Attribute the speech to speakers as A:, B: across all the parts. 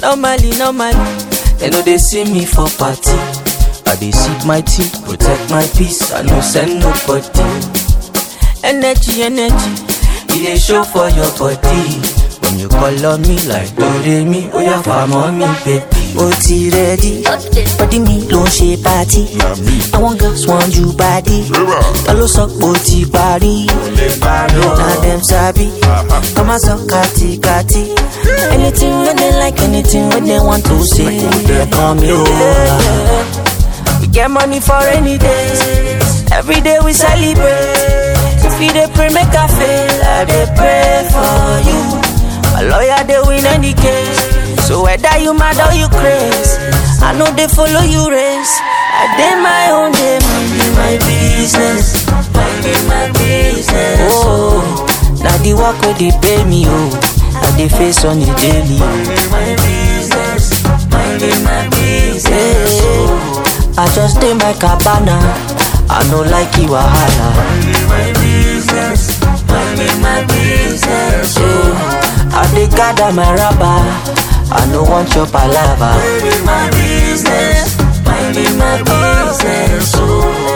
A: Normally, they know they see me for party. I dey sip my tea, protect my peace. I no send nobody. Energy, it dey show for your body. When you call on me like Doremi, oh yeah, farm on me, baby. Oti ready, body me don't shape party. I want girls want you body. Kalo sok oti party. Now them sabi, come and suck kati. Anything when they like, anything when they want to say, they call me over. We get money for rainy days. Every day we celebrate. If you dey pray, make I fail. I dey pray for you. My lawyer, they win any case. So whether you mad or you crazy, I know they follow you race. I did my own day, minding my business. Minding my business. Oh, now the work where they pay me, oh, I they face on the daily. Minding my business. Minding my business. Oh, I just did my cabana. I know like you are higher. Minding my business. Minding my business. Oh, I dey gather my rubber. I no want your palava. Minding my business. Minding my business. Oh,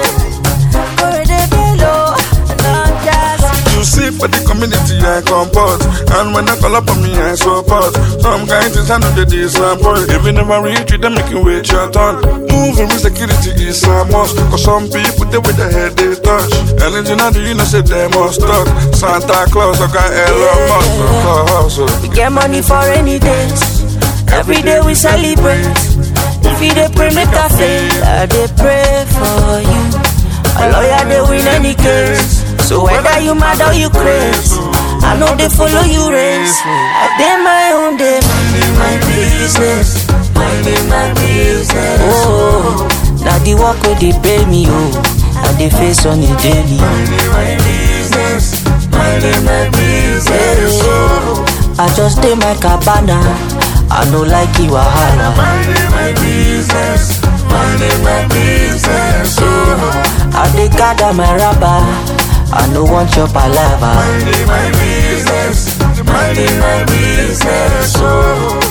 B: you see for the community I comport, and when I call up on me I support. Some kind things I know they disappoint. If you never reach you, they make you wait your turn. Moving with security is a must, cause some people they with their head they touch. Anything I do, you know say they must talk. Santa Claus, I got Elon Musk.
A: We get money for any days. Every day we celebrate. If you dey pray, make I fail. I dey pray for you. A lawyer, they win any case. So whether you mad or you crazy, I know they follow you race. I did my own day, minding my business. Minding my business. Oh, now the work where they pay me, oh, and they face on the daily. Minding my business. Minding my business. Oh, I just did my cabana. I know like you are higher.
B: Minding my business. Minding my business.
A: Oh, I dey gather my rubber. I no want your palava.
B: Minding my business. Minding my business. Oh.